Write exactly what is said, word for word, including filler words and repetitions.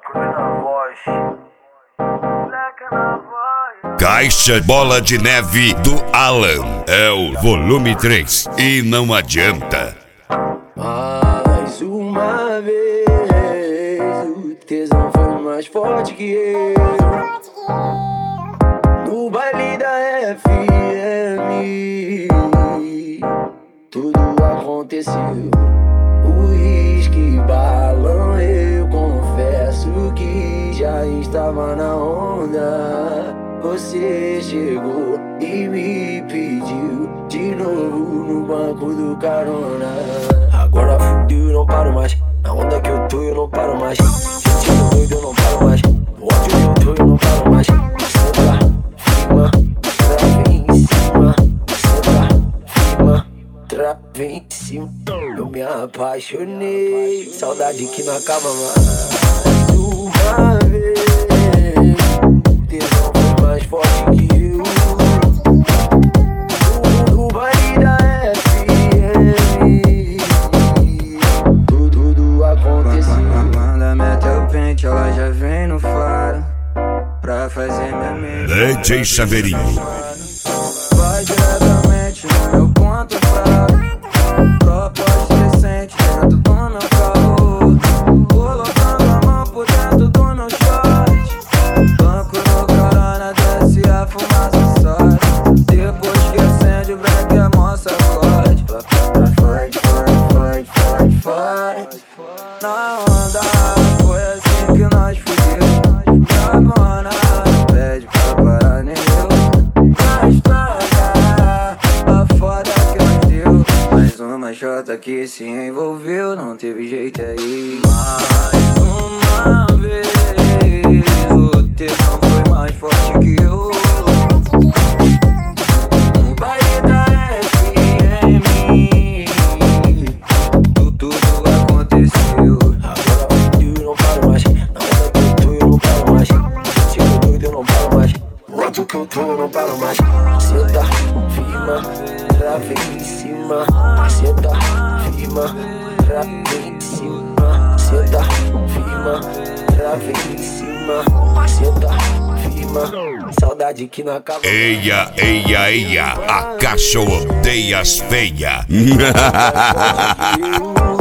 na voz. Moleque na voz. Caixa Bola de Neve do Alan. É o volume três. E não adianta. Mais uma vez, o tesão foi mais forte que eu. No baile da F M, tudo aconteceu. Uísque, balão, eu confesso que já estava na onda. Você chegou e me pediu de novo no banco do carona. Agora fudeu, eu não paro mais. Na onda que eu tô, eu não paro mais. Sentindo doido, eu não paro mais. No ódio que eu tô, eu não paro mais. Senta, firma, trava em cima. Senta, firma, trava em cima. Eu me apaixonei, saudade que não acaba mais. Uma vez, tesão foi mais forte que eu. No baile da F M, tudo, tudo aconteceu. Quando mete o pente, ela já vem no faro pra fazer minha mente. D J Chaveirinho. Vai diretamente no meu ponto fraco. Proposta decente dentro do meu carro. Colocando a mão por dentro do meu short. Banco no carona, desce a fumaça sobe. Depois que acende o black é moça forte. Forte, forte, forte, forte, forte. Na onda, foi assim que nós fudeu. Cabana, pede pra parar nem eu. Na estrada, a foda que nós deu. Mais uma chota que se envolveu, não teve jeito aí. Mais uma vez, o tesão foi mais forte que eu. No baile da F M, tudo, tudo aconteceu. Agora fudeu, eu não paro mais. Na onda que eu tô, eu não paro mais. Sentindo doido, eu não paro mais. No ódio que eu tô, eu não paro mais. Senta, firma, trava em cima. Senta, firma, trava em cima. Senta, firma, trava em cima. Senta, firma, saudade que não acaba. Eia, eia, eia. A caixa odeia as feia. Eu